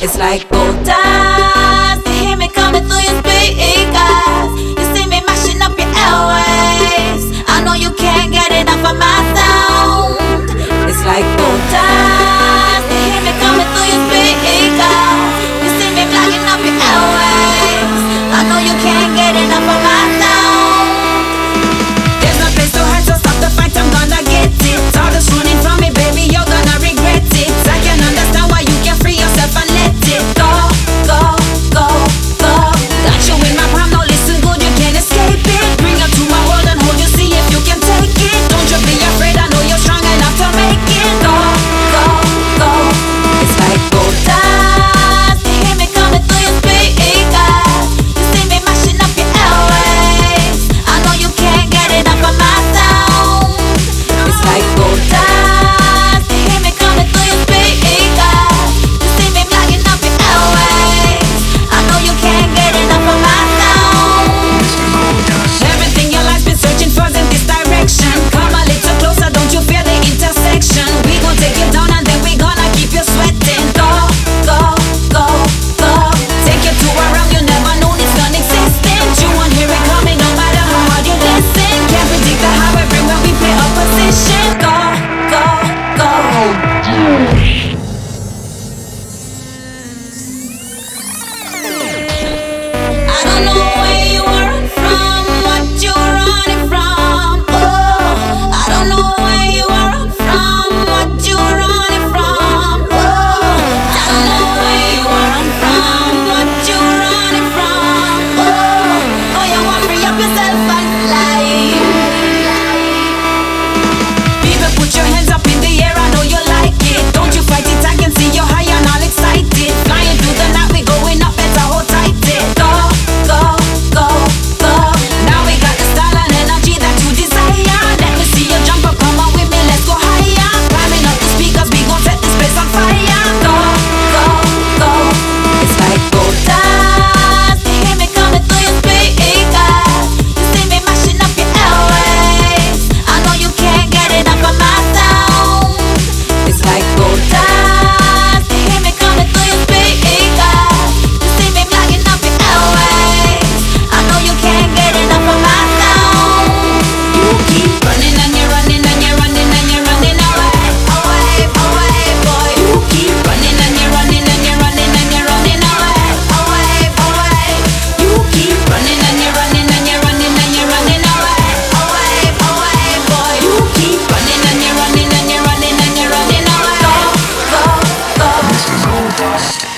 It's like gold dust. You hear me coming through your speakers. You see me mashing up your airwaves. I know you can't get enough of my sound. It's like gold dust. You hear me coming through your speakers. You see me blocking up your airwaves. I know you can't get enough of my sound. There's no place to hide, so stop the fight, I'm gonna get it. All this running from me, baby, you're gonna regret it. I can understand why you can't free yourself and let it go, go, go, go. Got you in my palm, now listen good, you can't escape it. Bring you to my world and hold you, see if you can take it. Don't you be afraid, I know you're strong enough to make it. Go, go, go. It's like gold dust. You hear me coming through your speakers. You see me mashing up your airwaves. I know you can't get enough of my sound. It's like gold dust. You hear me coming through your speakers. You see me blocking up your airwaves. I know you can't get enough of my sound. Everything your life's been searching for's in this direction. Come a little closer, don't you fear the intersection? We gon' take you down and then we gonna keep you sweating. Go, go, go, go. Take you to a realm you never known it's non-existent. You won't hear it coming no matter how hard you listen. Can't predict the how everywhere we play opposition. Go, go, go. I don't know where you are from, what you're running from. Oh, I don't know where you are from, what you're running from. Oh, I don't know where you are from, what you're running from. Oh, you want to free up yourself and fly. People, put your hands up in the air, I know you like it. Don't you fight it, I can see you're high and all excited. Flying through the night, we going up, better hold tight it. Go, go, go, go. Now we got the style and energy that you desire. Let me see you jump up, come on with me, let's go higher. Climbing up the speakers, we gon' set this place on fire. Go, go, go. It's like gold dust. You hear me coming through your speakers. You see me mashing up your airwaves. I know you can't get enough of my sound. It's like gold dust. You hear me coming through your speakers. You see me blocking up your airwaves. I know you can't get enough of my sound. You keep running and you're running and you're running and you're running away, away, away, boy. You keep running and you're running and you're running and you're running away, away, away. You keep running and you're running and you're running and you're running away, away, away, boy. You keep running and you're running and you're running and you're running away. Go, go, go. This is gold dust.